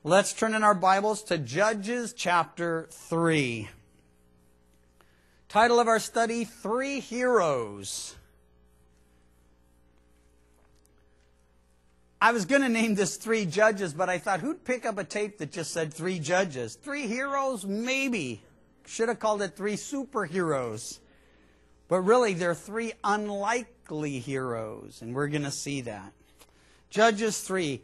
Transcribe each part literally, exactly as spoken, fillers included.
Let's turn in our Bibles to Judges chapter three. Title of our study, Three Heroes. I was going to name this Three Judges, but I thought, who'd pick up a tape that just said Three Judges? Three Heroes? Maybe. Should have called it Three Superheroes. But really, they're three unlikely heroes, and we're going to see that. Judges three.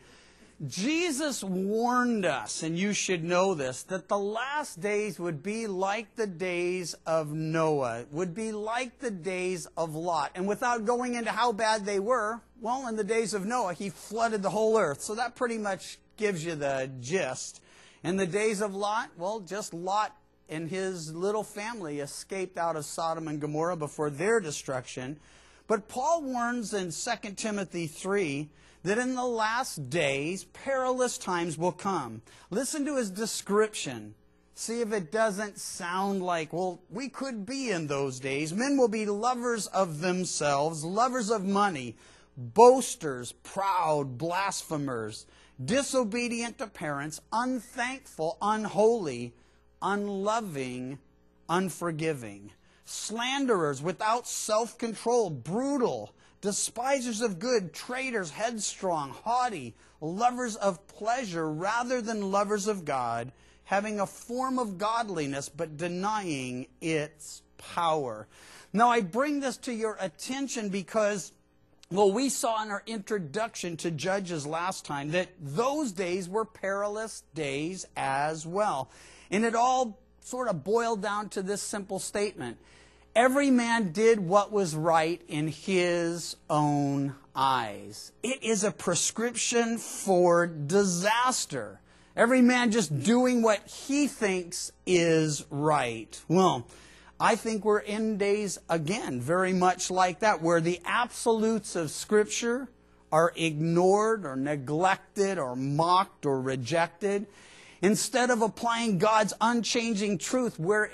Jesus warned us, and you should know this, that the last days would be like the days of Noah, would be like the days of Lot. And without going into how bad they were, well, in the days of Noah, he flooded the whole earth. So that pretty much gives you the gist. In the days of Lot, well, just Lot and his little family escaped out of Sodom and Gomorrah before their destruction. But Paul warns in Second Timothy three that in the last days, perilous times will come. Listen to his description. See if it doesn't sound like, well, we could be in those days. Men will be lovers of themselves, lovers of money, boasters, proud, blasphemers, disobedient to parents, unthankful, unholy, unloving, unforgiving, slanderers, without self-control, brutal, despisers of good, traitors, headstrong, haughty, lovers of pleasure rather than lovers of God, having a form of godliness but denying its power. Now I bring this to your attention because, well, we saw in our introduction to Judges last time that those days were perilous days as well. And it all sort of boiled down to this simple statement. Every man did what was right in his own eyes. It is a prescription for disaster. Every man just doing what he thinks is right. Well, I think we're in days, again, very much like that, where the absolutes of Scripture are ignored or neglected or mocked or rejected. Instead of applying God's unchanging truth, we're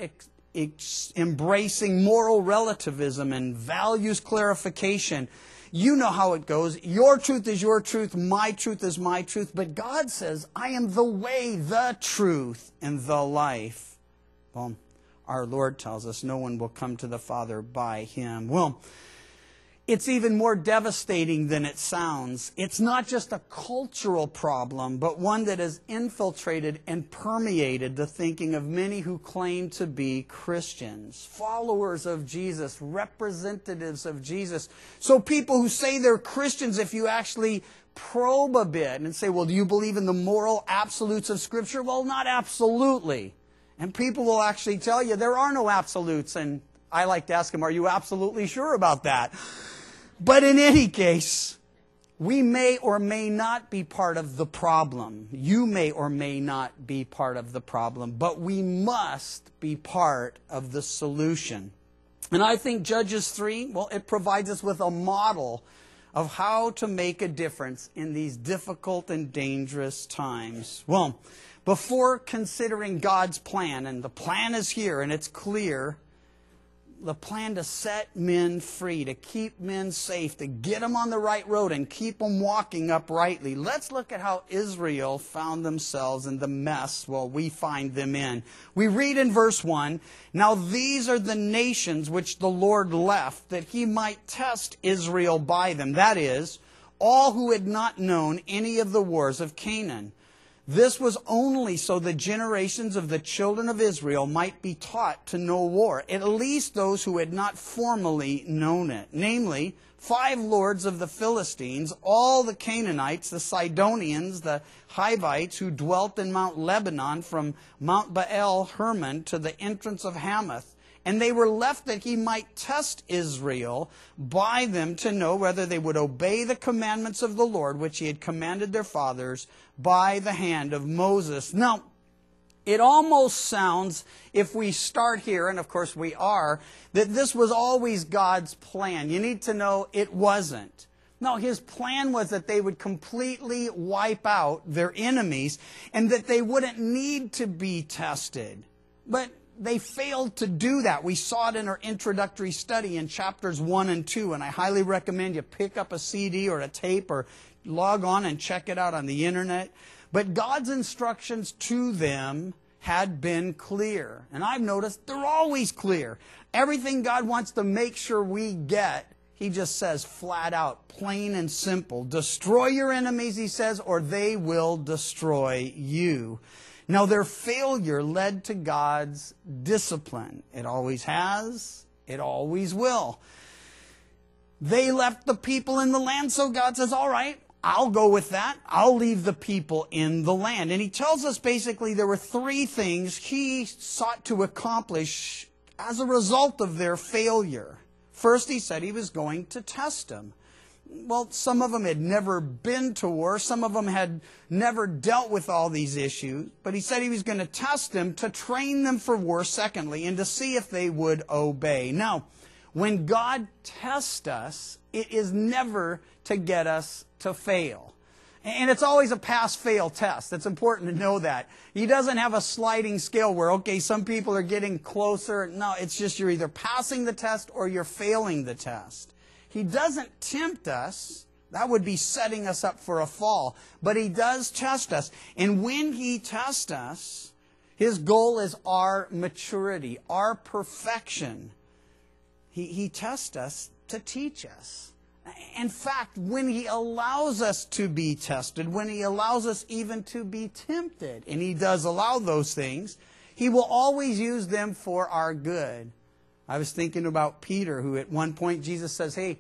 embracing moral relativism and values clarification. You know how it goes. Your truth is your truth. My truth is my truth. But God says, I am the way, the truth, and the life. Well, our Lord tells us no one will come to the Father by Him. Well, it's even more devastating than it sounds. It's not just a cultural problem, but one that has infiltrated and permeated the thinking of many who claim to be Christians, followers of Jesus, representatives of Jesus. So people who say they're Christians, if you actually probe a bit and say, well, do you believe in the moral absolutes of Scripture? Well, not absolutely. And people will actually tell you there are no absolutes. And I like to ask them, are you absolutely sure about that? But in any case, we may or may not be part of the problem. You may or may not be part of the problem, but we must be part of the solution. And I think Judges three, well, it provides us with a model of how to make a difference in these difficult and dangerous times. Well, before considering God's plan, and the plan is here and it's clear, the plan to set men free, to keep men safe, to get them on the right road and keep them walking uprightly. Let's look at how Israel found themselves in the mess, well, we find them in. We read in verse one, now these are the nations which the Lord left, that He might test Israel by them. That is, all who had not known any of the wars of Canaan. This was only so the generations of the children of Israel might be taught to know war, at least those who had not formally known it. Namely, five lords of the Philistines, all the Canaanites, the Sidonians, the Hivites, who dwelt in Mount Lebanon from Mount Baal Hermon to the entrance of Hamath. And they were left that He might test Israel by them to know whether they would obey the commandments of the Lord, which He had commanded their fathers by the hand of Moses. Now, it almost sounds, if we start here, and of course we are, that this was always God's plan. You need to know it wasn't. No, His plan was that they would completely wipe out their enemies and that they wouldn't need to be tested. But they failed to do that. We saw it in our introductory study in chapters one and two, and I highly recommend you pick up a C D or a tape or log on and check it out on the internet. But God's instructions to them had been clear. And I've noticed they're always clear. Everything God wants to make sure we get, He just says flat out, plain and simple. Destroy your enemies, He says, or they will destroy you. Now, their failure led to God's discipline. It always has. It always will. They left the people in the land, so God says, all right, I'll go with that. I'll leave the people in the land. And He tells us basically there were three things He sought to accomplish as a result of their failure. First, He said He was going to test them. Well, some of them had never been to war. Some of them had never dealt with all these issues. But He said He was going to test them to train them for war, secondly, and to see if they would obey. Now, when God tests us, it is never to get us to fail. And it's always a pass-fail test. It's important to know that. He doesn't have a sliding scale where, okay, some people are getting closer. No, it's just you're either passing the test or you're failing the test. He doesn't tempt us. That would be setting us up for a fall. But He does test us. And when He tests us, His goal is our maturity, our perfection. He, he tests us to teach us. In fact, when He allows us to be tested, when He allows us even to be tempted, and He does allow those things, He will always use them for our good. I was thinking about Peter, who at one point Jesus says, hey,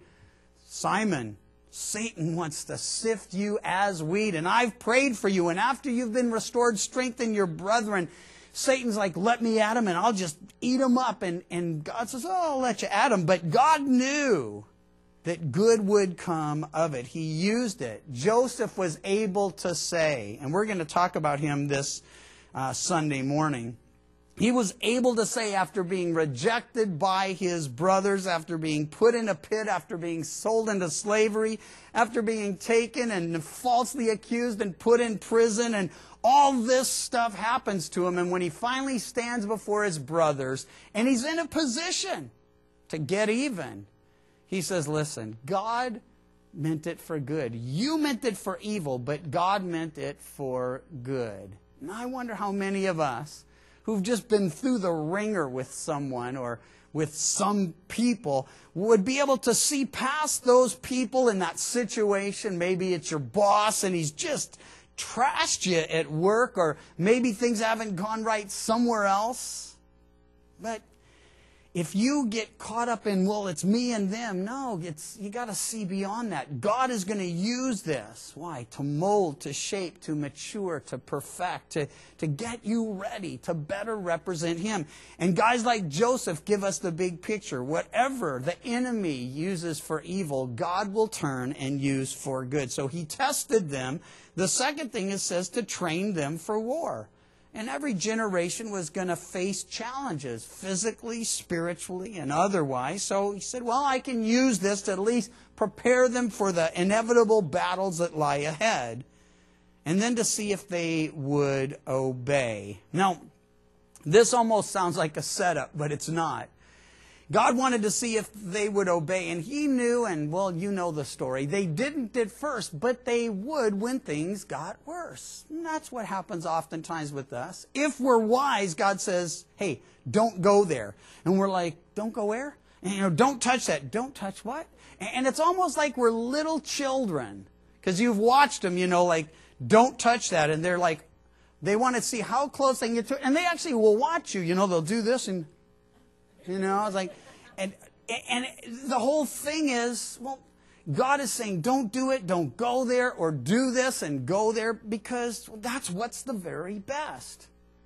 Simon, Satan wants to sift you as wheat, and I've prayed for you, and after you've been restored, strengthen your brethren. Satan's like, let me at him, and I'll just eat him up. And, and God says, oh, I'll let you at him. But God knew that good would come of it. He used it. Joseph was able to say, and we're going to talk about him this uh, Sunday morning. He was able to say, after being rejected by his brothers, after being put in a pit, after being sold into slavery, after being taken and falsely accused and put in prison, and all this stuff happens to him. And when he finally stands before his brothers, and he's in a position to get even, he says, listen, God meant it for good. You meant it for evil, but God meant it for good. And I wonder how many of us who've just been through the ringer with someone or with some people would be able to see past those people in that situation. Maybe it's your boss and he's just trashed you at work, or maybe things haven't gone right somewhere else. But if you get caught up in, well, it's me and them, no, it's you got to see beyond that. God is going to use this. Why? To mold, to shape, to mature, to perfect, to, to get you ready, to better represent Him. And guys like Joseph give us the big picture. Whatever the enemy uses for evil, God will turn and use for good. So He tested them. The second thing it says to train them for war. And every generation was going to face challenges, physically, spiritually, and otherwise. So He said, well, I can use this to at least prepare them for the inevitable battles that lie ahead. And then to see if they would obey. Now, this almost sounds like a setup, but it's not. God wanted to see if they would obey, and He knew, and well, you know the story. They didn't at first, but they would when things got worse. And that's what happens oftentimes with us. If we're wise, God says, hey, don't go there. And we're like, don't go where? And, you know, don't touch that. Don't touch what? And it's almost like we're little children. Because you've watched them, you know, like, don't touch that. And they're like, they want to see how close they can get to it. And they actually will watch you. You know, they'll do this and... You know, I was like, and and the whole thing is, well, God is saying, don't do it, don't go there, or do this and go there, because that's what's the very best.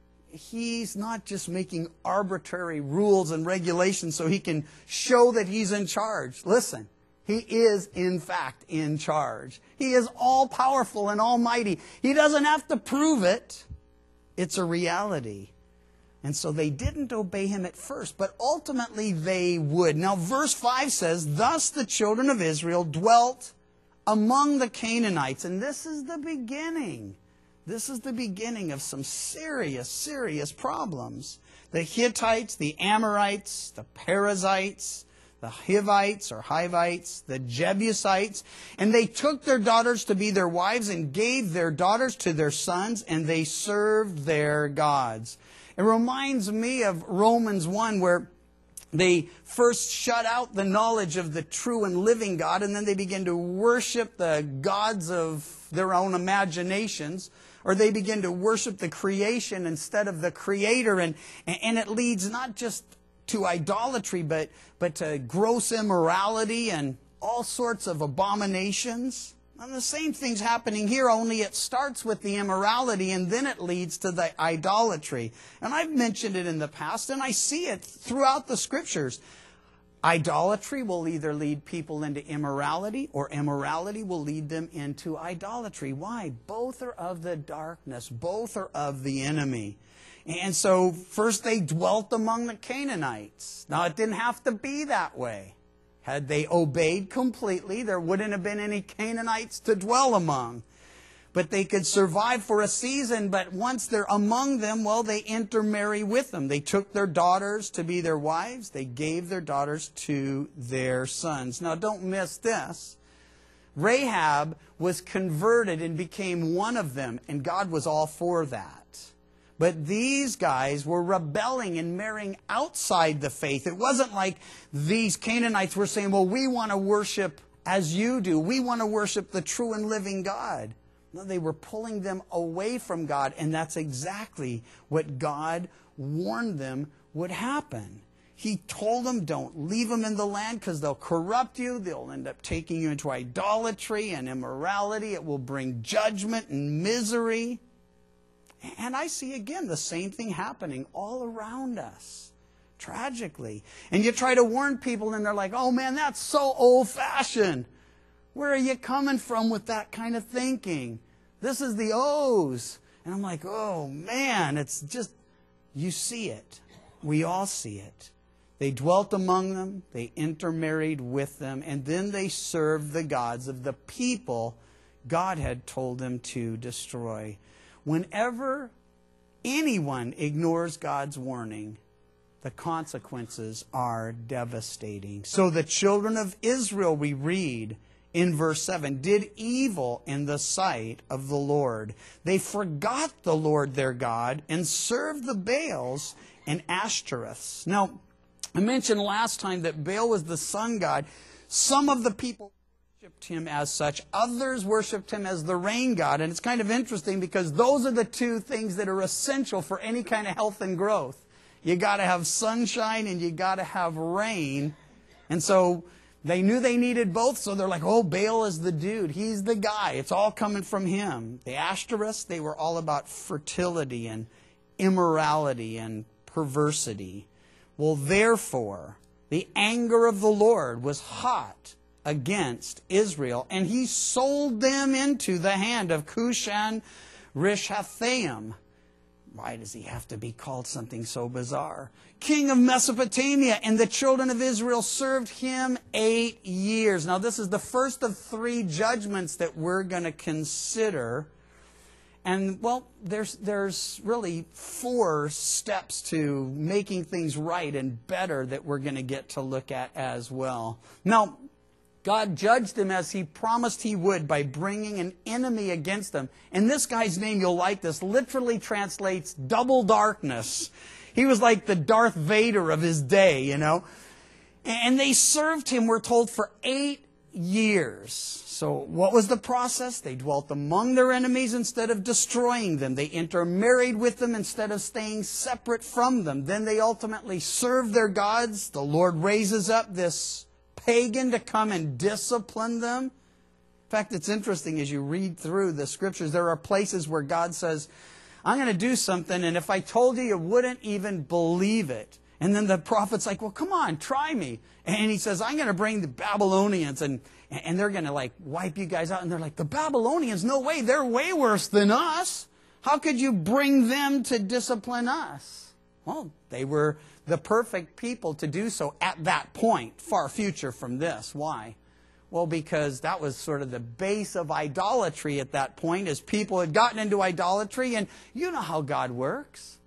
He's not just making arbitrary rules and regulations so He can show that He's in charge. Listen, He is, in fact, in charge. He is all-powerful and almighty. He doesn't have to prove it. It's a reality. And so they didn't obey Him at first, but ultimately they would. Now, verse five says, thus the children of Israel dwelt among the Canaanites. And this is the beginning. This is the beginning of some serious, serious problems. The Hittites, the Amorites, the Perizzites, the Hivites or Hivites, the Jebusites, and they took their daughters to be their wives and gave their daughters to their sons, and they served their gods. It reminds me of Romans one, where they first shut out the knowledge of the true and living God, and then they begin to worship the gods of their own imaginations, or they begin to worship the creation instead of the Creator, and, and it leads not just to idolatry, but, but to gross immorality and all sorts of abominations. And the same thing's happening here, only it starts with the immorality and then it leads to the idolatry. And I've mentioned it in the past, and I see it throughout the Scriptures. Idolatry will either lead people into immorality, or immorality will lead them into idolatry. Why? Both are of the darkness. Both are of the enemy. And so first they dwelt among the Canaanites. Now it didn't have to be that way. Had they obeyed completely, there wouldn't have been any Canaanites to dwell among. But they could survive for a season, but once they're among them, well, they intermarry with them. They took their daughters to be their wives. They gave their daughters to their sons. Now don't miss this. Rahab was converted and became one of them, and God was all for that. But these guys were rebelling and marrying outside the faith. It wasn't like these Canaanites were saying, well, we want to worship as you do. We want to worship the true and living God. No, they were pulling them away from God, and that's exactly what God warned them would happen. He told them, don't leave them in the land because they'll corrupt you. They'll end up taking you into idolatry and immorality. It will bring judgment and misery. And I see again the same thing happening all around us, tragically. And you try to warn people and they're like, oh man, that's so old-fashioned. Where are you coming from with that kind of thinking? This is the O's. And I'm like, oh man, it's just, you see it. We all see it. They dwelt among them, they intermarried with them, and then they served the gods of the people God had told them to destroy. Whenever anyone ignores God's warning, the consequences are devastating. So the children of Israel, we read in verse seven, did evil in the sight of the Lord. They forgot the Lord their God and served the Baals and Ashtoreths. Now, I mentioned last time that Baal was the sun god. Some of the people worshipped him as such. Others worshipped him as the rain god. And it's kind of interesting because those are the two things that are essential for any kind of health and growth. You got to have sunshine and you got to have rain. And so they knew they needed both, so they're like, oh, Baal is the dude. He's the guy. It's all coming from him. The Ashtoreths, they were all about fertility and immorality and perversity. Well, therefore, the anger of the Lord was hot against Israel, and he sold them into the hand of Cushan Rishathaim. Why does he have to be called something so bizarre? King of Mesopotamia, and the children of Israel served him eight years. Now, this is the first of three judgments that we're going to consider. And, well, there's, there's really four steps to making things right and better that we're going to get to look at as well. Now, God judged them as he promised he would by bringing an enemy against them. And this guy's name, you'll like this, literally translates double darkness. He was like the Darth Vader of his day, you know. And they served him, we're told, for eight years. So what was the process? They dwelt among their enemies instead of destroying them. They intermarried with them instead of staying separate from them. Then they ultimately served their gods. The Lord raises up this pagan to come and discipline them. In fact, it's interesting as you read through the scriptures, there are places where God says, I'm going to do something, and if I told you, you wouldn't even believe it. And then the prophet's like, well, come on, try me. And he says, I'm going to bring the Babylonians, and, and they're going to like wipe you guys out. And they're like, the Babylonians? No way, they're way worse than us. How could you bring them to discipline us? Well, they were the perfect people to do so at that point, far future from this. Why? Well, because that was sort of the base of idolatry at that point, as people had gotten into idolatry, and you know how God works.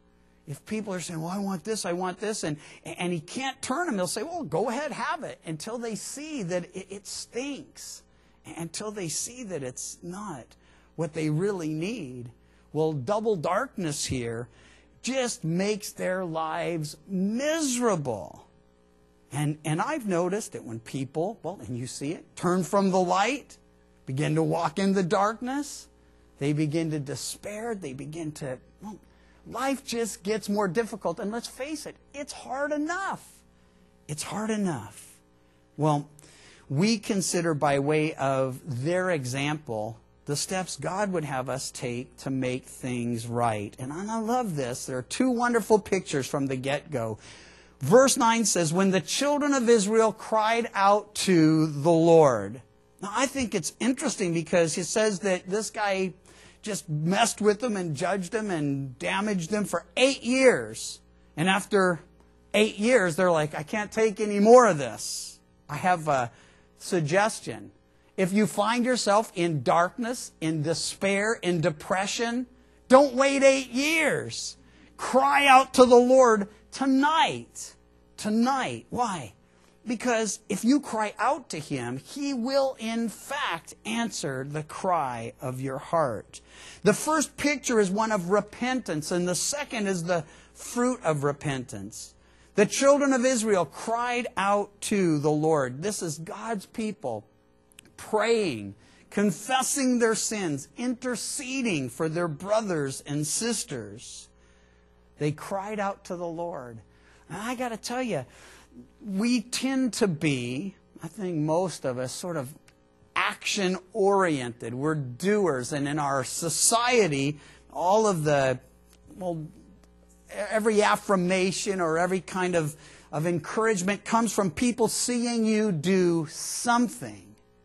If people are saying, well, I want this, I want this, and, and he can't turn them, he'll say, well, go ahead, have it, until they see that it, it stinks, until they see that it's not what they really need. Well, double darkness here just makes their lives miserable. And, and I've noticed that when people, well, and you see it, turn from the light, begin to walk in the darkness, they begin to despair, they begin to, well, life just gets more difficult. And let's face it, it's hard enough. It's hard enough. Well, we consider by way of their example the steps God would have us take to make things right. And I love this. There are two wonderful pictures from the get-go. Verse nine says, when the children of Israel cried out to the Lord. Now, I think it's interesting because it says that this guy just messed with them and judged them and damaged them for eight years. And after eight years, they're like, I can't take any more of this. I have a suggestion. If you find yourself in darkness, in despair, in depression, don't wait eight years. Cry out to the Lord tonight. Tonight. Why? Because if you cry out to Him, He will in fact answer the cry of your heart. The first picture is one of repentance, and the second is the fruit of repentance. The children of Israel cried out to the Lord. This is God's people praying, confessing their sins, interceding for their brothers and sisters. They cried out to the Lord. And I got to tell you, we tend to be, I think most of us, sort of action-oriented. We're doers. And in our society, all of the, well, every affirmation or every kind of, of encouragement comes from people seeing you do something.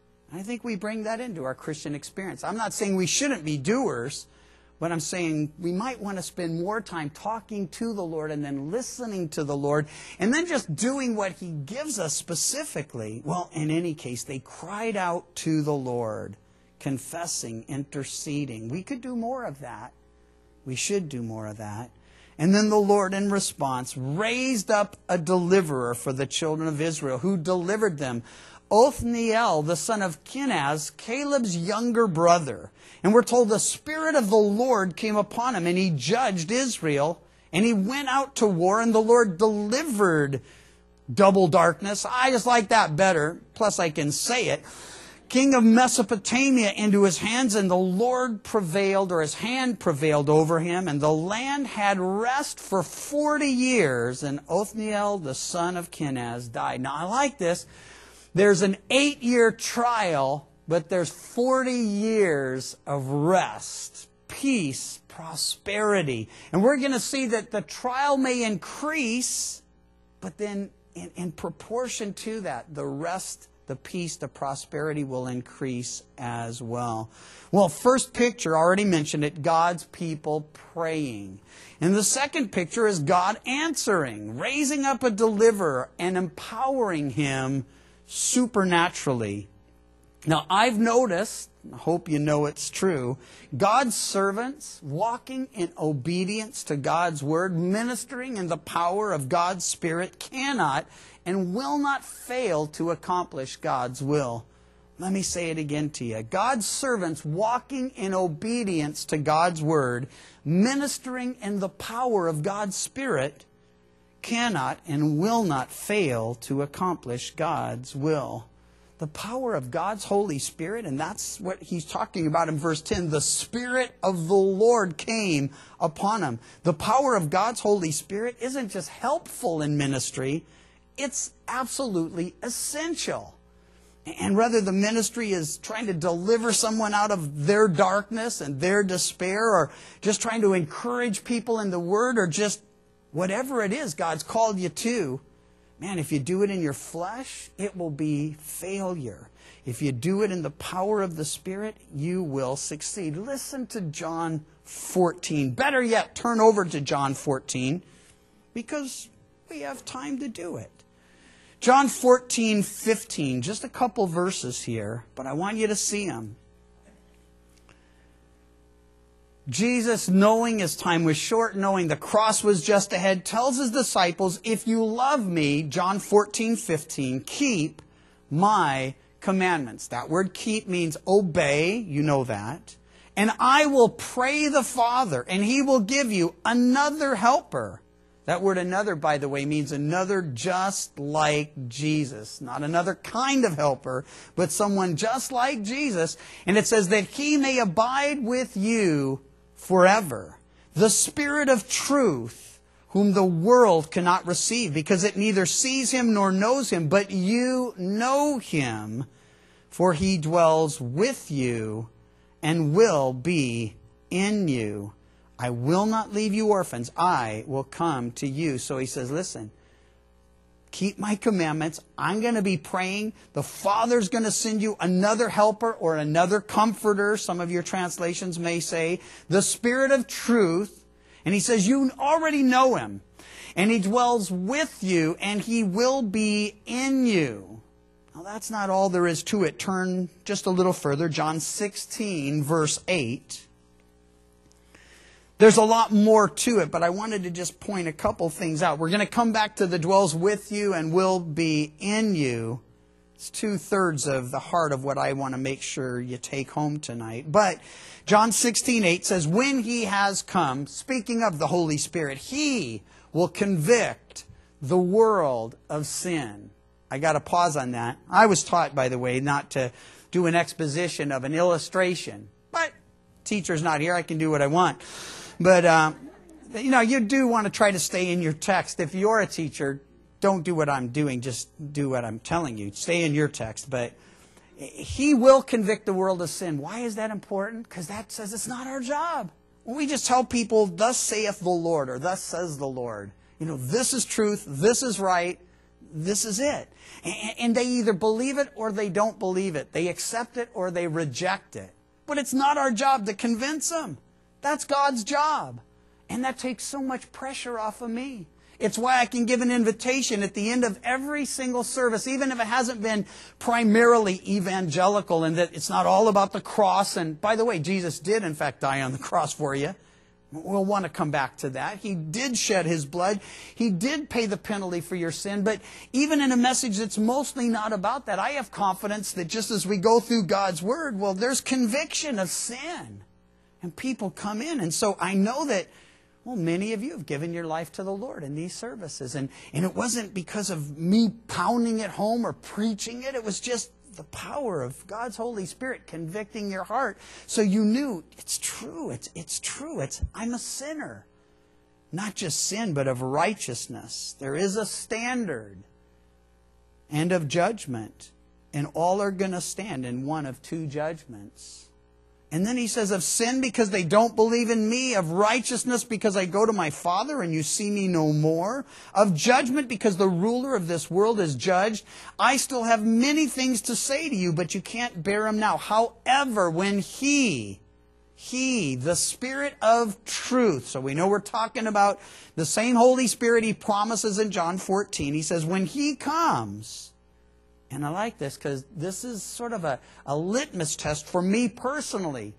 I think we bring that into our Christian experience. I'm not saying we shouldn't be doers, but I'm saying we might want to spend more time talking to the Lord and then listening to the Lord and then just doing what He gives us specifically. Well, in any case, they cried out to the Lord, confessing, interceding. We could do more of that. We should do more of that. And then the Lord, in response, raised up a deliverer for the children of Israel, who delivered them. Othniel, the son of Kenaz, Caleb's younger brother. And we're told the Spirit of the Lord came upon him, and he judged Israel, and he went out to war, and the Lord delivered double darkness. I just like that better, plus I can say it. King of Mesopotamia into his hands, and the Lord prevailed, or his hand prevailed over him, and the land had rest for forty years, and Othniel, the son of Kenaz, died. Now, I like this. There's an eight-year trial, but there's forty years of rest, peace, prosperity. And we're going to see that the trial may increase, but then in, in proportion to that, the rest, the peace, the prosperity will increase as well. Well, first picture, already mentioned it, God's people praying. And the second picture is God answering, raising up a deliverer and empowering him supernaturally. Now, I've noticed, I hope you know it's true, God's servants walking in obedience to God's Word, ministering in the power of God's Spirit, cannot and will not fail to accomplish God's will. Let me say it again to you. God's servants walking in obedience to God's Word, ministering in the power of God's Spirit, cannot and will not fail to accomplish God's will. The power of God's Holy Spirit, and that's what he's talking about in verse ten. The Spirit of the Lord came upon him. The power of God's Holy Spirit isn't just helpful in ministry, it's absolutely essential. And whether the ministry is trying to deliver someone out of their darkness and their despair, or just trying to encourage people in the Word, or just whatever it is God's called you to, man, if you do it in your flesh, it will be failure. If you do it in the power of the Spirit, you will succeed. Listen to John fourteen. Better yet, turn over to John fourteen, because we have time to do it. John fourteen fifteen, just a couple verses. verses here, but I want you to see them. Jesus, knowing his time was short, knowing the cross was just ahead, tells his disciples, if you love me, John fourteen fifteen, keep my commandments. That word keep means obey, you know that. And I will pray the Father, and he will give you another helper. That word another, by the way, means another just like Jesus. Not another kind of helper, but someone just like Jesus. And it says that he may abide with you forever. The Spirit of truth, whom the world cannot receive, because it neither sees him nor knows him, but you know him, for he dwells with you and will be in you. I will not leave you orphans. I will come to you. So he says, listen, keep my commandments. I'm going to be praying. The Father's going to send you another helper or another comforter. Some of your translations may say the Spirit of truth. And he says, you already know him. And he dwells with you and he will be in you. Now that's not all there is to it. Turn just a little further. John sixteen, verse eight. There's a lot more to it, but I wanted to just point a couple things out. We're going to come back to the dwells with you and will be in you. It's two-thirds of the heart of what I want to make sure you take home tonight. But John sixteen eight says, when he has come, speaking of the Holy Spirit, he will convict the world of sin. I got to pause on that. I was taught, by the way, not to do an exposition of an illustration. But teacher's not here. I can do what I want. But, um, you know, you do want to try to stay in your text. If you're a teacher, don't do what I'm doing. Just do what I'm telling you. Stay in your text. But he will convict the world of sin. Why is that important? Because that says it's not our job. When we just tell people, thus saith the Lord, or thus says the Lord. You know, this is truth. This is right. This is it. And they either believe it or they don't believe it. They accept it or they reject it. But it's not our job to convince them. That's God's job. And that takes so much pressure off of me. It's why I can give an invitation at the end of every single service, even if it hasn't been primarily evangelical and that it's not all about the cross. And by the way, Jesus did, in fact, die on the cross for you. We'll want to come back to that. He did shed his blood. He did pay the penalty for your sin. But even in a message that's mostly not about that, I have confidence that just as we go through God's Word, well, there's conviction of sin. And people come in. And so I know that, well, many of you have given your life to the Lord in these services. And, and it wasn't because of me pounding it home or preaching it. It was just the power of God's Holy Spirit convicting your heart. So you knew it's true. It's, it's true. It's, I'm a sinner. Not just sin, but of righteousness. There is a standard and of judgment. And all are going to stand in one of two judgments. And then he says, of sin because they don't believe in me, of righteousness because I go to my Father and you see me no more, of judgment because the ruler of this world is judged. I still have many things to say to you, but you can't bear them now. However, when he, he, the Spirit of truth, so we know we're talking about the same Holy Spirit he promises in John fourteen. He says, when he comes... And I like this because this is sort of a, a litmus test for me personally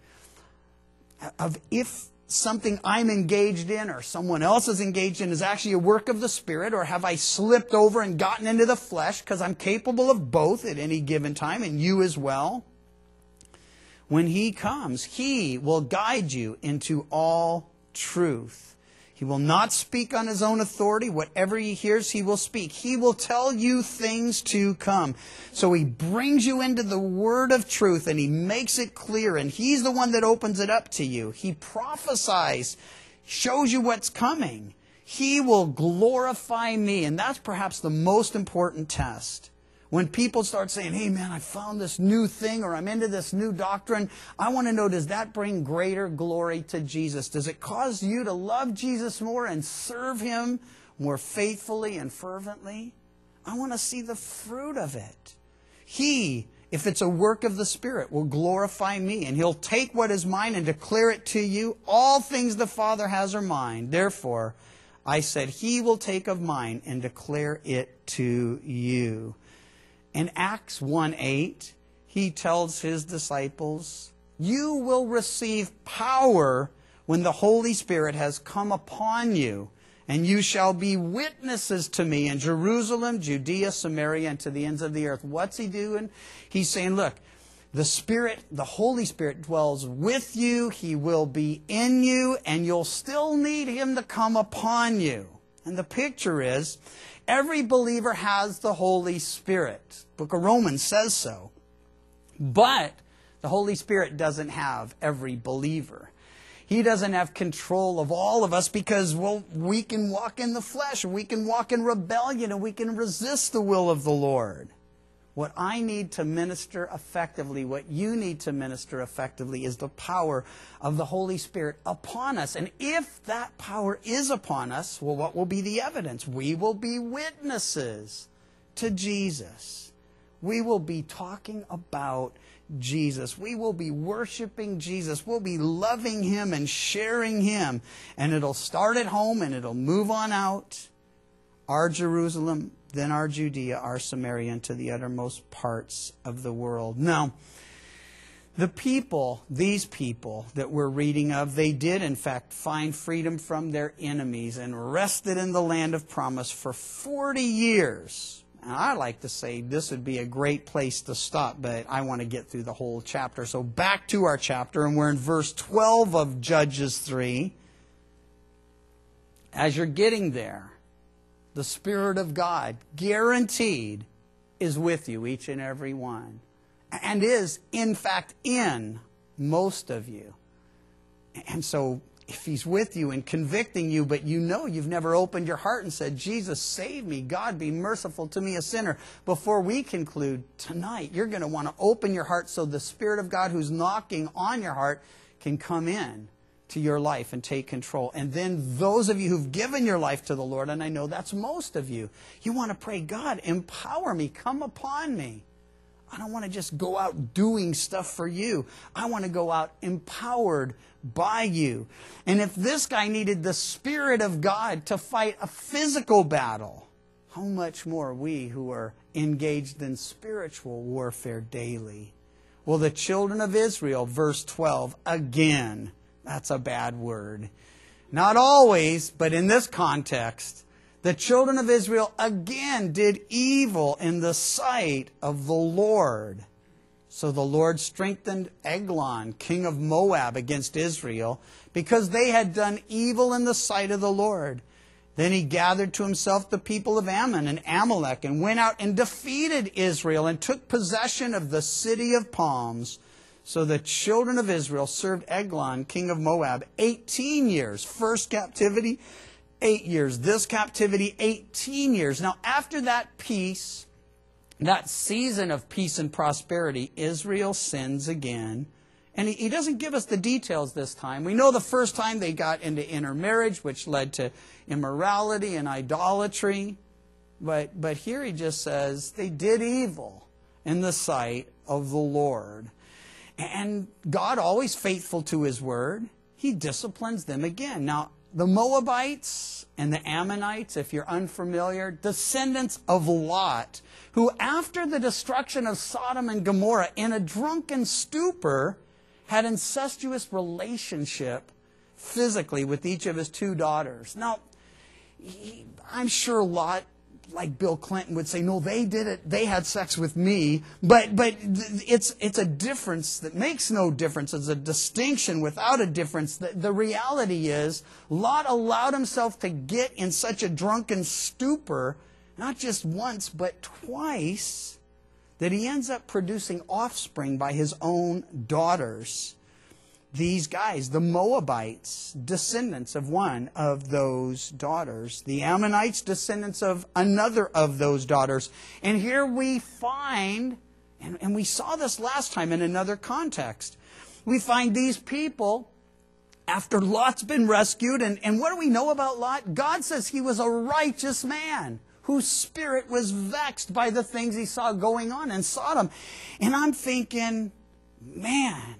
of if something I'm engaged in or someone else is engaged in is actually a work of the Spirit, or have I slipped over and gotten into the flesh, because I'm capable of both at any given time, and you as well. When he comes, he will guide you into all truth. He will not speak on his own authority. Whatever he hears, he will speak. He will tell you things to come. So he brings you into the word of truth and he makes it clear. And he's the one that opens it up to you. He prophesies, shows you what's coming. He will glorify me. And that's perhaps the most important test. When people start saying, hey man, I found this new thing, or I'm into this new doctrine, I want to know, does that bring greater glory to Jesus? Does it cause you to love Jesus more and serve him more faithfully and fervently? I want to see the fruit of it. He, if it's a work of the Spirit, will glorify me, and he'll take what is mine and declare it to you. All things the Father has are mine. Therefore, I said, he will take of mine and declare it to you. In Acts one eight, he tells his disciples, you will receive power when the Holy Spirit has come upon you, and you shall be witnesses to me in Jerusalem, Judea, Samaria, and to the ends of the earth. What's he doing? He's saying, look, the Spirit, the Holy Spirit dwells with you. He will be in you, and you'll still need him to come upon you. And the picture is, every believer has the Holy Spirit. The book of Romans says so. But the Holy Spirit doesn't have every believer. He doesn't have control of all of us because, well, we can walk in the flesh, we can walk in rebellion, and we can resist the will of the Lord. What I need to minister effectively, what you need to minister effectively, is the power of the Holy Spirit upon us. And if that power is upon us, well, what will be the evidence? We will be witnesses to Jesus. We will be talking about Jesus. We will be worshiping Jesus. We'll be loving him and sharing him. And it'll start at home and it'll move on out. Our Jerusalem, then our Judea, our Samaria, and to the uttermost parts of the world. Now, the people, these people that we're reading of, they did in fact find freedom from their enemies and rested in the land of promise for forty years. And I like to say this would be a great place to stop, but I want to get through the whole chapter. So back to our chapter, and we're in verse twelve of Judges three. As you're getting there, the Spirit of God, guaranteed, is with you, each and every one. And is, in fact, in most of you. And so, if he's with you and convicting you, but you know you've never opened your heart and said, Jesus, save me. God, be merciful to me, a sinner. Before we conclude tonight, you're going to want to open your heart so the Spirit of God who's knocking on your heart can come in to your life and take control. And then those of you who've given your life to the Lord, and I know that's most of you, you want to pray, God, empower me, come upon me. I don't want to just go out doing stuff for you. I want to go out empowered by you. And if this guy needed the Spirit of God to fight a physical battle, how much more we who are engaged in spiritual warfare daily? Well, the children of Israel, verse twelve, again, that's a bad word. Not always, but in this context, the children of Israel again did evil in the sight of the Lord. So the Lord strengthened Eglon, king of Moab, against Israel, because they had done evil in the sight of the Lord. Then he gathered to himself the people of Ammon and Amalek, and went out and defeated Israel, and took possession of the city of palms. So the children of Israel served Eglon, king of Moab, eighteen years. First captivity, eight years. This captivity, eighteen years. Now, after that peace, that season of peace and prosperity, Israel sins again. And he, he doesn't give us the details this time. We know the first time they got into intermarriage, which led to immorality and idolatry. But, but here he just says they did evil in the sight of the Lord. And God, always faithful to his word, he disciplines them again. Now, the Moabites and the Ammonites, if you're unfamiliar, descendants of Lot, who after the destruction of Sodom and Gomorrah, in a drunken stupor, had incestuous relationship physically with each of his two daughters. Now, he, I'm sure Lot, like Bill Clinton, would say, no, they did it, they had sex with me. But but it's it's a difference that makes no difference. It's a distinction without a difference. The, the reality is, Lot allowed himself to get in such a drunken stupor, not just once, but twice, that he ends up producing offspring by his own daughters. These guys, the Moabites, descendants of one of those daughters. The Ammonites, descendants of another of those daughters. And here we find, and, and we saw this last time in another context, we find these people, after Lot's been rescued, and, and what do we know about Lot? God says he was a righteous man, whose spirit was vexed by the things he saw going on in Sodom. And I'm thinking, man,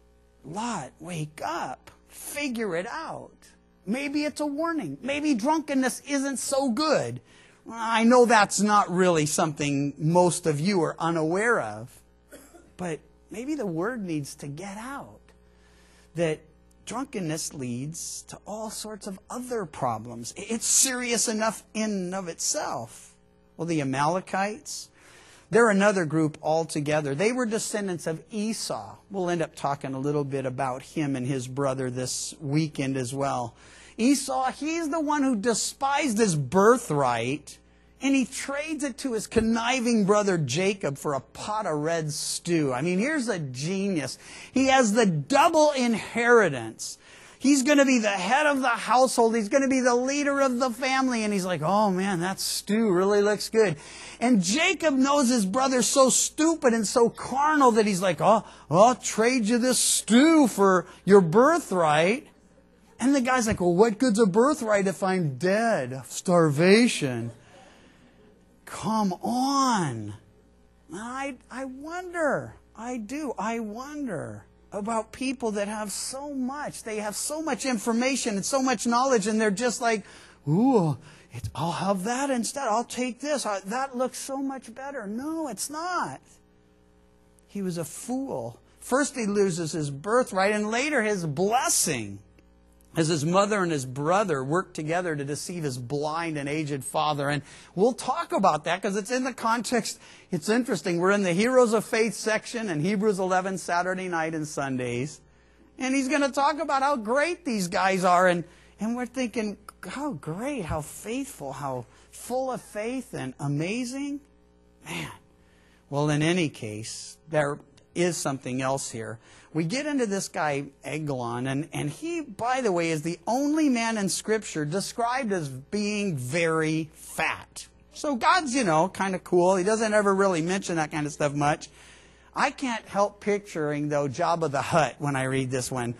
Lot, wake up. Figure it out. Maybe it's a warning. Maybe drunkenness isn't so good. Well, I know that's not really something most of you are unaware of. But maybe the word needs to get out. That drunkenness leads to all sorts of other problems. It's serious enough in and of itself. Well, the Amalekites, they're another group altogether. They were descendants of Esau. We'll end up talking a little bit about him and his brother this weekend as well. Esau, he's the one who despised his birthright, and he trades it to his conniving brother Jacob for a pot of red stew. I mean, here's a genius. He has the double inheritance. He's going to be the head of the household. He's going to be the leader of the family. And he's like, oh man, that stew really looks good. And Jacob knows his brother's so stupid and so carnal that he's like, oh, I'll trade you this stew for your birthright. And the guy's like, well, what good's a birthright if I'm dead of starvation? Come on. I, I wonder, I do, I wonder about people that have so much. They have so much information and so much knowledge, and they're just like, ooh, it's, I'll have that instead. I'll take this. I, that looks so much better. No, it's not. He was a fool. First he loses his birthright, and later his blessing, as his mother and his brother worked together to deceive his blind and aged father. And we'll talk about that because it's in the context. It's interesting. We're in the Heroes of Faith section in Hebrews eleven, Saturday night and Sundays. And he's going to talk about how great these guys are. And, and we're thinking, how great, how faithful, how full of faith and amazing. Man. Well, in any case, there is something else here. We get into this guy, Eglon, and, and he, by the way, is the only man in Scripture described as being very fat. So God's, you know, kind of cool. He doesn't ever really mention that kind of stuff much. I can't help picturing, though, Jabba the Hutt when I read this one.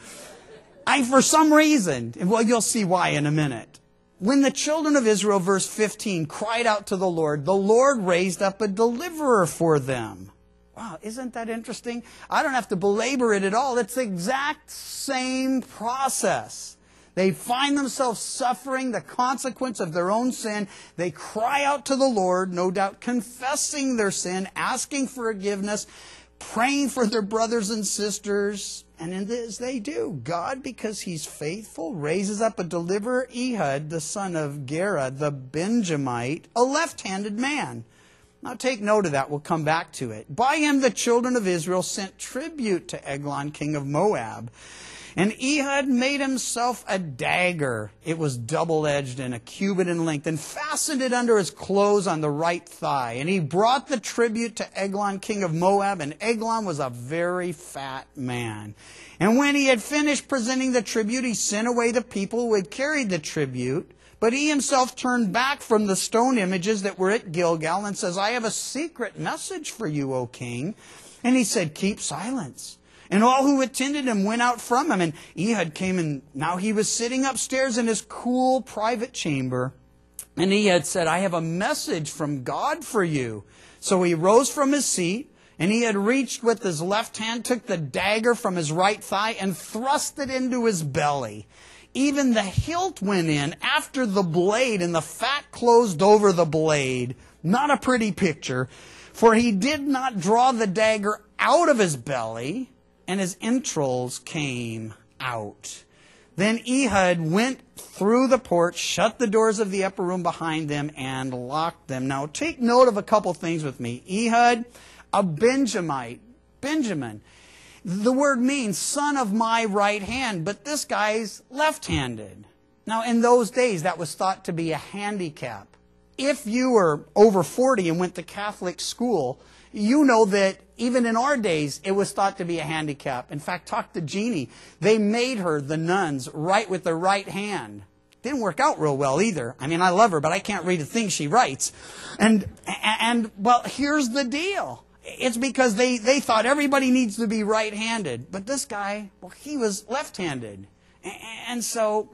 I, for some reason, well, you'll see why in a minute. When the children of Israel, verse fifteen, cried out to the Lord, the Lord raised up a deliverer for them. Wow, isn't that interesting? I don't have to belabor it at all. It's the exact same process. They find themselves suffering the consequence of their own sin. They cry out to the Lord, no doubt confessing their sin, asking for forgiveness, praying for their brothers and sisters. And in this they do. God, because He's faithful, raises up a deliverer, Ehud, the son of Gera, the Benjamite, a left-handed man. Now take note of that. We'll come back to it. By him the children of Israel sent tribute to Eglon, king of Moab. And Ehud made himself a dagger. It was double-edged and a cubit in length, and fastened it under his clothes on the right thigh. And he brought the tribute to Eglon, king of Moab, and Eglon was a very fat man. And when he had finished presenting the tribute, he sent away the people who had carried the tribute. But he himself turned back from the stone images that were at Gilgal and says, I have a secret message for you, O king. And he said, keep silence. And all who attended him went out from him. And Ehud came, and now he was sitting upstairs in his cool private chamber. And Ehud said, I have a message from God for you. So he rose from his seat, and he had reached with his left hand, took the dagger from his right thigh, and thrust it into his belly. Even the hilt went in after the blade, and the fat closed over the blade. Not a pretty picture. For he did not draw the dagger out of his belly, and his entrails came out. Then Ehud went through the porch, shut the doors of the upper room behind them, and locked them. Now take note of a couple things with me. Ehud, a Benjamite, Benjamin. The word means son of my right hand, but this guy's left-handed. Now, in those days, that was thought to be a handicap. If you were over forty and went to Catholic school, you know that even in our days, it was thought to be a handicap. In fact, talk to Jeannie. They made her, the nuns, write with their right hand. Didn't work out real well either. I mean, I love her, but I can't read a thing she writes. And, and well, here's the deal. It's because they, they thought everybody needs to be right-handed. But this guy, well, he was left-handed. And so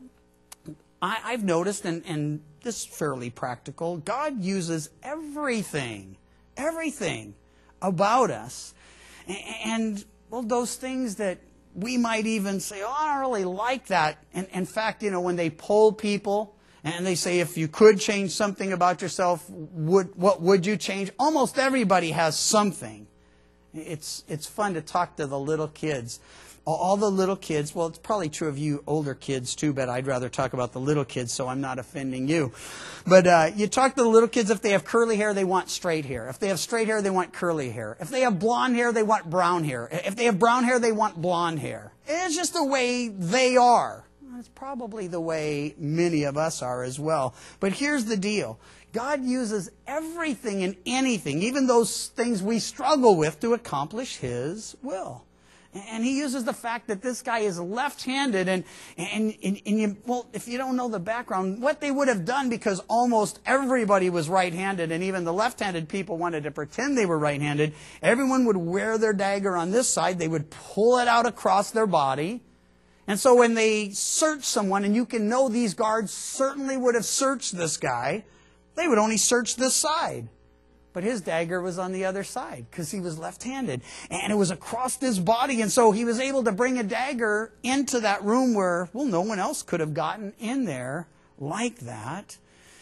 I, I've noticed, and, and this is fairly practical, God uses everything, everything about us. And, well, those things that we might even say, oh, I don't really like that. And in fact, you know, when they poll people, and they say, if you could change something about yourself, would, what would you change? Almost everybody has something. It's, it's fun to talk to the little kids. all the little kids, well, it's probably true of you older kids too, but I'd rather talk about the little kids so I'm not offending you. But uh, you talk to the little kids, if they have curly hair, they want straight hair. If they have straight hair, they want curly hair. If they have blonde hair, they want brown hair. If they have brown hair, they want blonde hair. It's just the way they are. It's probably the way many of us are as well. But here's the deal. God uses everything and anything, even those things we struggle with, to accomplish His will. And He uses the fact that this guy is left-handed, and, and, and, and you, well, if you don't know the background, what they would have done, because almost everybody was right-handed, and even the left-handed people wanted to pretend they were right-handed, everyone would wear their dagger on this side, they would pull it out across their body. And so when they search someone, and you can know these guards certainly would have searched this guy, they would only search this side. But his dagger was on the other side because he was left-handed. And it was across his body. And so he was able to bring a dagger into that room where, well, no one else could have gotten in there like that.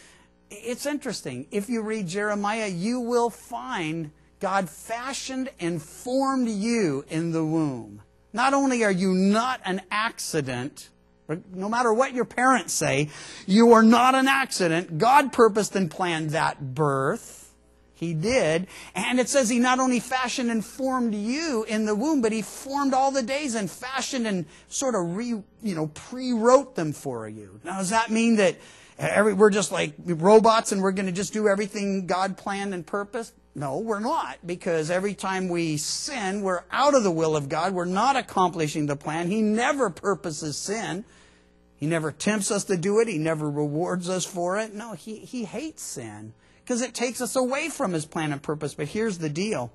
It's interesting. If you read Jeremiah, you will find God fashioned and formed you in the womb. Not only are you not an accident, no matter what your parents say, you are not an accident. God purposed and planned that birth. He did. And it says He not only fashioned and formed you in the womb, but He formed all the days and fashioned and sort of re, you know, pre-wrote them for you. Now, does that mean that every, we're just like robots and we're going to just do everything God planned and purposed? No, we're not, because every time we sin, we're out of the will of God. We're not accomplishing the plan. He never purposes sin. He never tempts us to do it. He never rewards us for it. No, He, he hates sin because it takes us away from His plan and purpose. But here's the deal.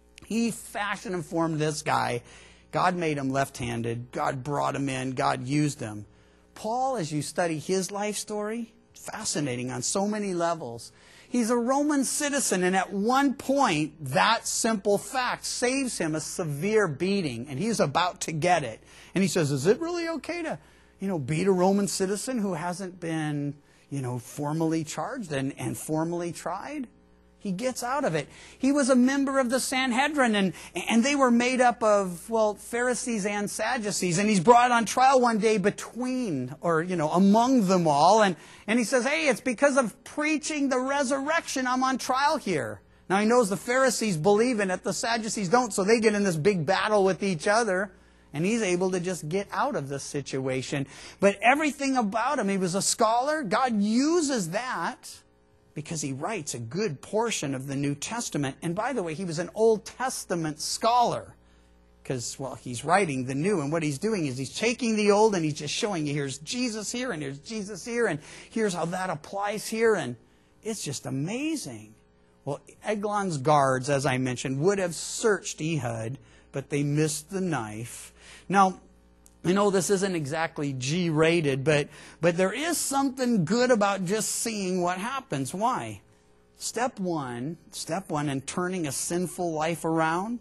He fashioned and formed this guy. God made him left-handed. God brought him in. God used him. Paul, as you study his life story, fascinating on so many levels. He's a Roman citizen, and at one point, that simple fact saves him a severe beating, and he's about to get it. And he says, is it really okay to, you know, beat a Roman citizen who hasn't been, you know, formally charged and, and formally tried? He gets out of it. He was a member of the Sanhedrin, and, and they were made up of, well, Pharisees and Sadducees. And he's brought on trial one day between, or, you know, among them all. And, and he says, hey, it's because of preaching the resurrection I'm on trial here. Now, he knows the Pharisees believe in it, the Sadducees don't, so they get in this big battle with each other. And he's able to just get out of this situation. But everything about him, he was a scholar. God uses that because He writes a good portion of the New Testament. And by the way, he was an Old Testament scholar. Because, well, he's writing the New. And what he's doing is he's taking the Old and he's just showing you, here's Jesus here and here's Jesus here. And here's how that applies here. And it's just amazing. Well, Eglon's guards, as I mentioned, would have searched Ehud, but they missed the knife. Now, I know this isn't exactly G-rated, but, but there is something good about just seeing what happens. Why? Step one, step one in turning a sinful life around,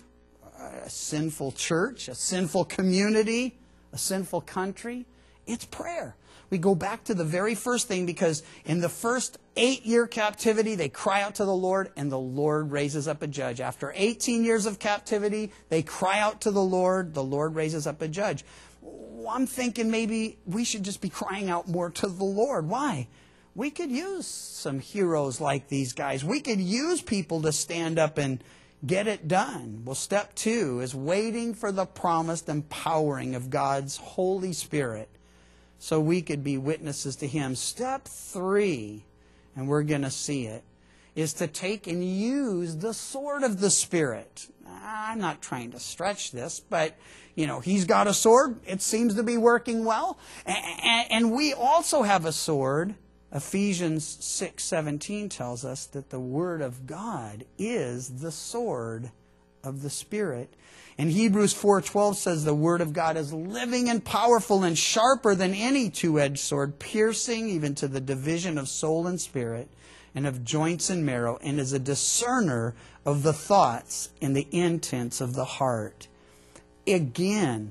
a sinful church, a sinful community, a sinful country, it's prayer. We go back to the very first thing, because in the first eight-year captivity, they cry out to the Lord, and the Lord raises up a judge. After eighteen years of captivity, they cry out to the Lord, the Lord raises up a judge. I'm thinking maybe we should just be crying out more to the Lord. Why? We could use some heroes like these guys. We could use people to stand up and get it done. Well, step two is waiting for the promised empowering of God's Holy Spirit so we could be witnesses to Him. Step three, and we're going to see it, is to take and use the sword of the Spirit. I'm not trying to stretch this, but, you know, He's got a sword. It seems to be working well. And we also have a sword. Ephesians six seventeen tells us that the Word of God is the sword of the Spirit. And Hebrews four twelve says the Word of God is living and powerful and sharper than any two-edged sword, piercing even to the division of soul and spirit and of joints and marrow, and is a discerner of the thoughts and the intents of the heart. Again,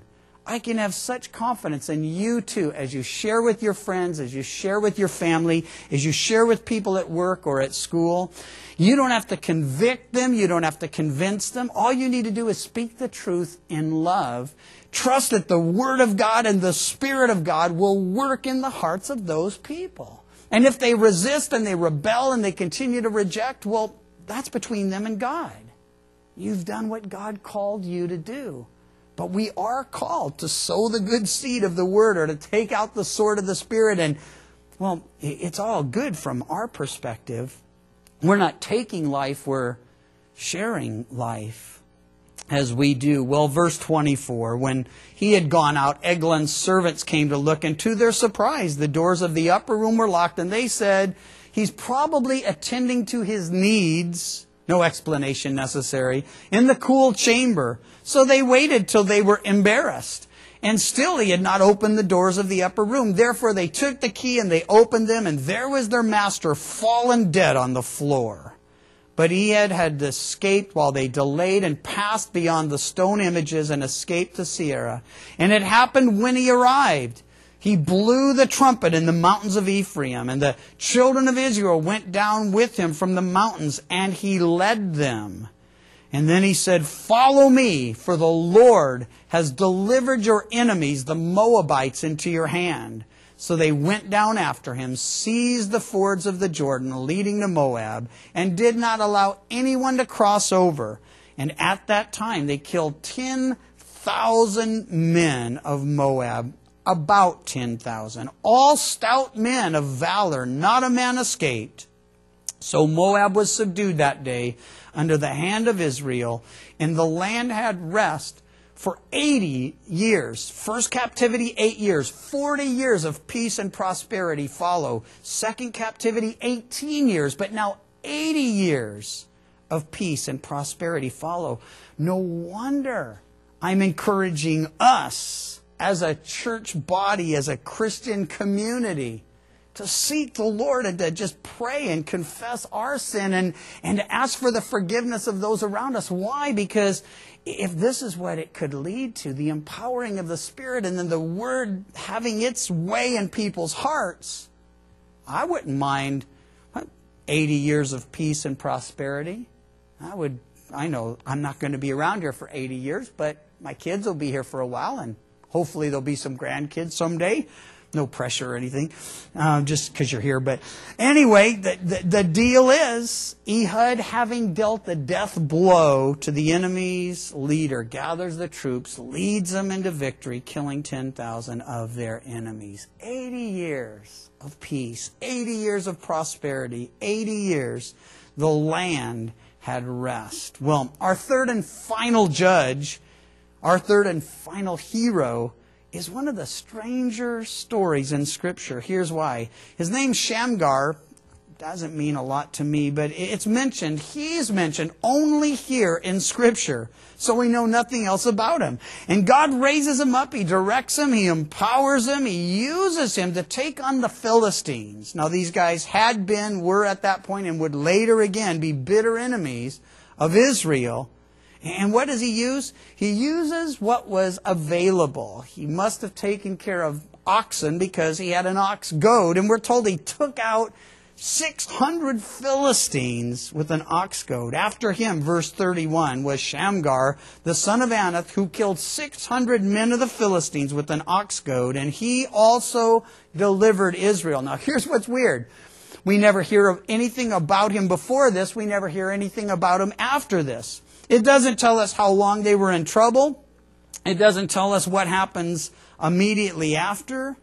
I can have such confidence in you too, as you share with your friends, as you share with your family, as you share with people at work or at school. You don't have to convict them. You don't have to convince them. All you need to do is speak the truth in love. Trust that the Word of God and the Spirit of God will work in the hearts of those people. And if they resist and they rebel and they continue to reject, well, that's between them and God. You've done what God called you to do. But we are called to sow the good seed of the Word, or to take out the sword of the Spirit. And, well, it's all good from our perspective. We're not taking life, we're sharing life as we do. Well, verse twenty-four, when he had gone out, Eglon's servants came to look, and to their surprise, the doors of the upper room were locked, and they said, he's probably attending to his needs, no explanation necessary, in the cool chamber. So they waited till they were embarrassed. And still he had not opened the doors of the upper room. Therefore they took the key and they opened them, and there was their master fallen dead on the floor. But Ehud had escaped while they delayed, and passed beyond the stone images and escaped to Seirah. And it happened when he arrived, he blew the trumpet in the mountains of Ephraim, and the children of Israel went down with him from the mountains, and he led them. And then he said, follow me, for the Lord has delivered your enemies, the Moabites, into your hand. So they went down after him, seized the fords of the Jordan, leading to Moab, and did not allow anyone to cross over. And at that time they killed ten thousand men of Moab, about ten thousand, all stout men of valor, not a man escaped. So Moab was subdued that day under the hand of Israel, and the land had rest for eighty years. First captivity, eight years. forty years of peace and prosperity follow. Second captivity, eighteen years. But now eighty years of peace and prosperity follow. No wonder I'm encouraging us as a church body, as a Christian community, to seek the Lord and to just pray and confess our sin and, and to ask for the forgiveness of those around us. Why? Because if this is what it could lead to, the empowering of the Spirit and then the Word having its way in people's hearts, I wouldn't mind eighty years of peace and prosperity. I would, I know I'm not going to be around here for eighty years, but my kids will be here for a while, and hopefully there'll be some grandkids someday. No pressure or anything, uh, just because you're here. But anyway, the, the, the deal is, Ehud, having dealt the death blow to the enemy's leader, gathers the troops, leads them into victory, killing ten thousand of their enemies. eighty years of peace, eighty years of prosperity, eighty years, the land had rest. Well, our third and final judge, our third and final hero, is one of the stranger stories in Scripture. Here's why. His name's Shamgar. Doesn't mean a lot to me, but it's mentioned, he's mentioned only here in Scripture. So we know nothing else about him. And God raises him up, He directs him, He empowers him, He uses him to take on the Philistines. Now these guys had been, were at that point, and would later again be bitter enemies of Israel. And what does he use? He uses what was available. He must have taken care of oxen because he had an ox goad. And we're told he took out six hundred Philistines with an ox goad. After him, verse thirty-one, was Shamgar, the son of Anath, who killed six hundred men of the Philistines with an ox goad. And he also delivered Israel. Now here's what's weird. We never hear of anything about him before this. We never hear anything about him after this. It doesn't tell us how long they were in trouble. It doesn't tell us what happens immediately after.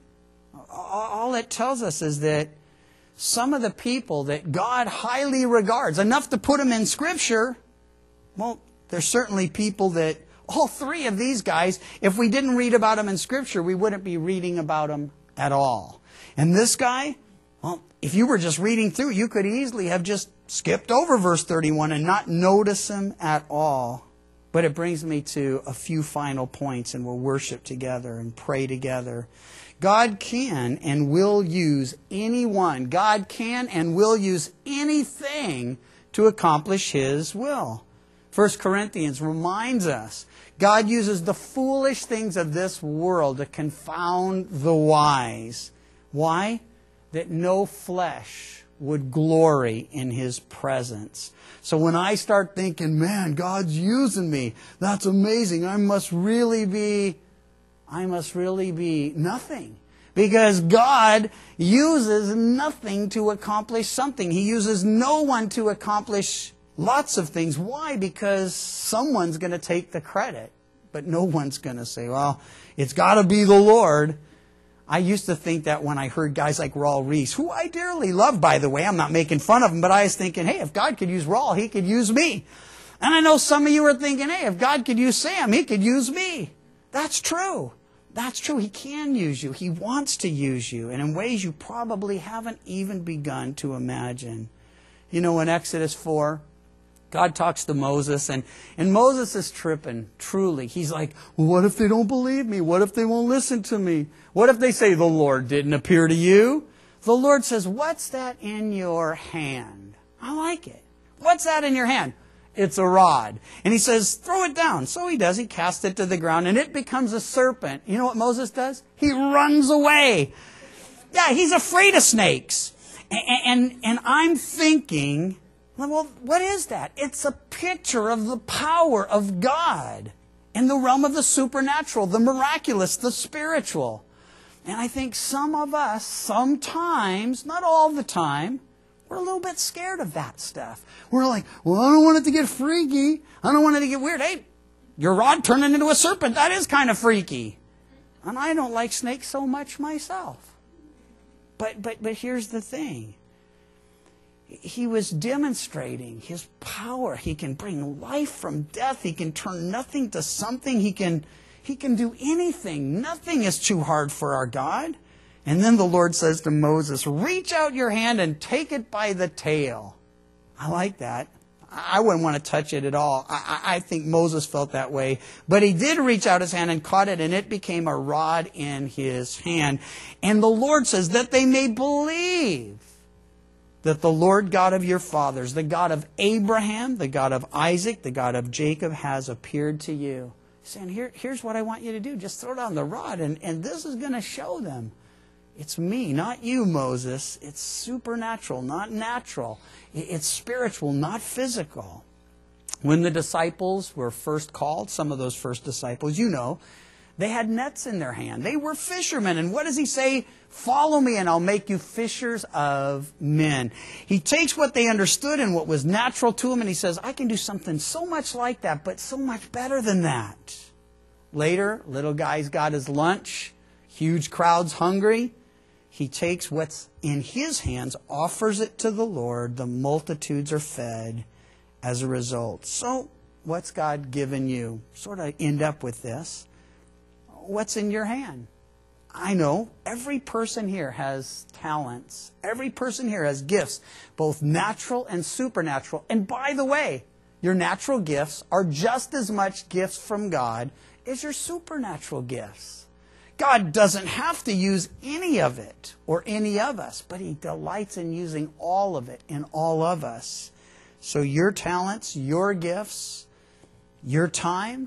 All it tells us is that some of the people that God highly regards, enough to put them in Scripture, well, there's certainly people that, all three of these guys, if we didn't read about them in Scripture, we wouldn't be reading about them at all. And this guy, well, if you were just reading through, you could easily have just skipped over verse thirty-one and not notice him at all. But it brings me to a few final points, and we'll worship together and pray together. God can and will use anyone. God can and will use anything to accomplish His will. First Corinthians reminds us, God uses the foolish things of this world to confound the wise. Why? That no flesh would glory in His presence. So when I start thinking, man, God's using me, that's amazing, I must really be, I must really be nothing. Because God uses nothing to accomplish something. He uses no one to accomplish lots of things. Why? Because someone's going to take the credit. But no one's going to say, well, it's got to be the Lord. I used to think that when I heard guys like Raul Ries, who I dearly love, by the way. I'm not making fun of him, but I was thinking, hey, if God could use Raul, He could use me. And I know some of you are thinking, hey, if God could use Sam, He could use me. That's true. That's true. He can use you. He wants to use you, and in ways you probably haven't even begun to imagine. You know, in Exodus four, God talks to Moses, and, and Moses is tripping, truly. He's like, well, what if they don't believe me? What if they won't listen to me? What if they say, the Lord didn't appear to you? The Lord says, what's that in your hand? I like it. What's that in your hand? It's a rod. And He says, throw it down. So He does. He casts it to the ground, and it becomes a serpent. You know what Moses does? He runs away. Yeah, he's afraid of snakes. And, and, and I'm thinking, well, what is that? It's a picture of the power of God in the realm of the supernatural, the miraculous, the spiritual. And I think some of us, sometimes, not all the time, we're a little bit scared of that stuff. We're like, well, I don't want it to get freaky. I don't want it to get weird. Hey, your rod turning into a serpent, that is kind of freaky. And I don't like snakes so much myself. But but but here's the thing. He was demonstrating His power. He can bring life from death. He can turn nothing to something. He can, he can do anything. Nothing is too hard for our God. And then the Lord says to Moses, reach out your hand and take it by the tail. I like that. I wouldn't want to touch it at all. I, I think Moses felt that way. But he did reach out his hand and caught it, and it became a rod in his hand. And the Lord says that they may believe that the Lord God of your fathers, the God of Abraham, the God of Isaac, the God of Jacob, has appeared to you. He's saying, Here, here's what I want you to do. Just throw down the rod, and, and this is going to show them. It's me, not you, Moses. It's supernatural, not natural. It's spiritual, not physical. When the disciples were first called, some of those first disciples, you know, they had nets in their hand. They were fishermen. And what does He say? Follow me and I'll make you fishers of men. He takes what they understood and what was natural to them, and He says, I can do something so much like that, but so much better than that. Later, little guy's got his lunch. Huge crowd's hungry. He takes what's in his hands, offers it to the Lord. The multitudes are fed as a result. So, what's God given you? Sort of end up with this. What's in your hand? I know every person here has talents. Every person here has gifts, both natural and supernatural. And by the way, your natural gifts are just as much gifts from God as your supernatural gifts. God doesn't have to use any of it or any of us, but He delights in using all of it in all of us. So your talents, your gifts, your time,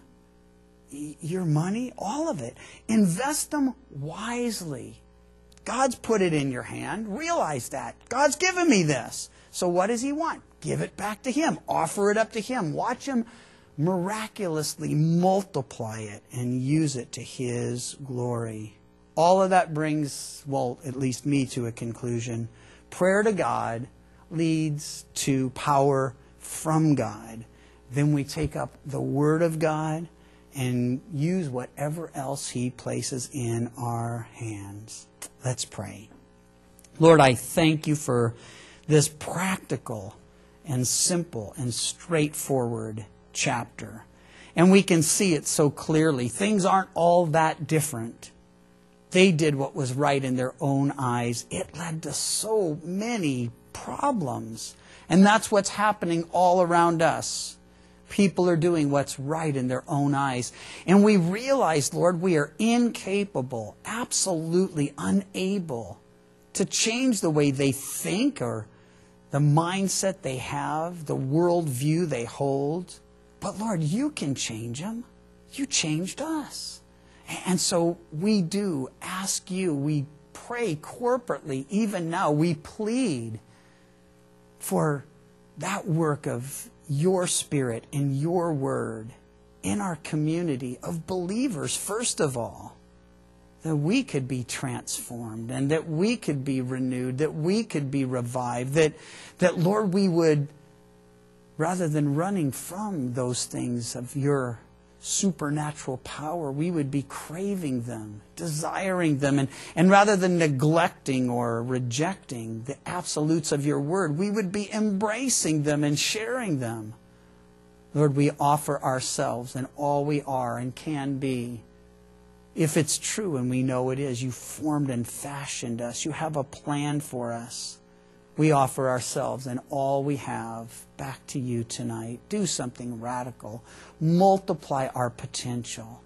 your money, all of it, invest them wisely. God's put it in your hand. Realize that. God's given me this. So what does He want? Give it back to Him. Offer it up to Him. Watch Him miraculously multiply it and use it to His glory. All of that brings, well, at least me, to a conclusion. Prayer to God leads to power from God. Then we take up the Word of God and use whatever else He places in our hands. Let's pray. Lord, I thank You for this practical and simple and straightforward chapter. And we can see it so clearly. Things aren't all that different. They did what was right in their own eyes. It led to so many problems. And that's what's happening all around us. People are doing what's right in their own eyes. And we realize, Lord, we are incapable, absolutely unable to change the way they think or the mindset they have, the worldview they hold. But Lord, You can change them. you changed us. And so we do ask you, we pray corporately, even now, we plead for that work of your Spirit and your word in our community of believers, first of all, that we could be transformed and that we could be renewed, that we could be revived, that, that Lord, we would, rather than running from those things of your supernatural power, we would be craving them, desiring them, and, and rather than neglecting or rejecting the absolutes of your word, we would be embracing them and sharing them. Lord, we offer ourselves and all we are and can be. If it's true, and we know it is, you formed and fashioned us. You have a plan for us. We offer ourselves and all we have back to you tonight. Do something radical. Multiply our potential.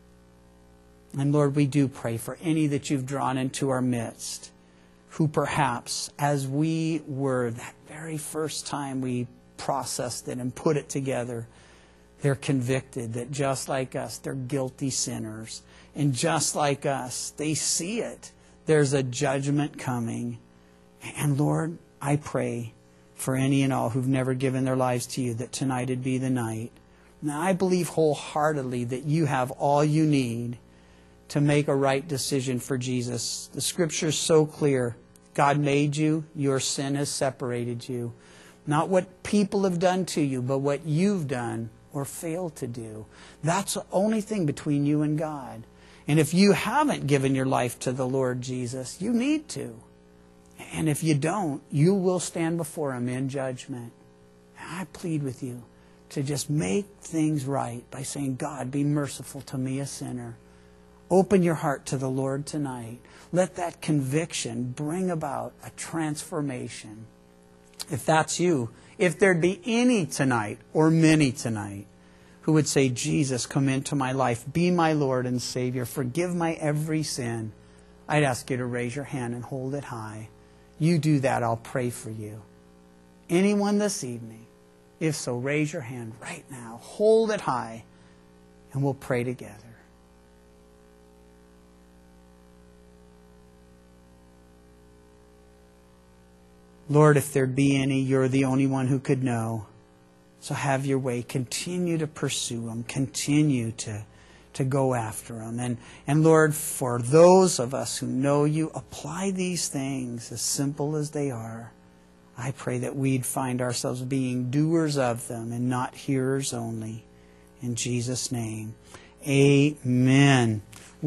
And Lord, we do pray for any that you've drawn into our midst, who perhaps, as we were that very first time we processed it and put it together, they're convicted that just like us, they're guilty sinners. And just like us, they see it. There's a judgment coming. And Lord, I pray for any and all who've never given their lives to you, that tonight would be the night. Now, I believe wholeheartedly that you have all you need to make a right decision for Jesus. The Scripture is so clear. God made you. Your sin has separated you. Not what people have done to you, but what you've done or failed to do. That's the only thing between you and God. And if you haven't given your life to the Lord Jesus, you need to. And if you don't, you will stand before Him in judgment. And I plead with you to just make things right by saying, God, be merciful to me, a sinner. Open your heart to the Lord tonight. Let that conviction bring about a transformation. If that's you, if there'd be any tonight or many tonight who would say, Jesus, come into my life, be my Lord and Savior, forgive my every sin, I'd ask you to raise your hand and hold it high. You do that, I'll pray for you. Anyone this evening? If so, raise your hand right now. Hold it high, and we'll pray together. Lord, if there be any, you're the only one who could know. So have your way. Continue to pursue them. Continue to, to go after them. And, and Lord, for those of us who know you, apply these things as simple as they are. I pray that we'd find ourselves being doers of them and not hearers only. In Jesus' name, amen.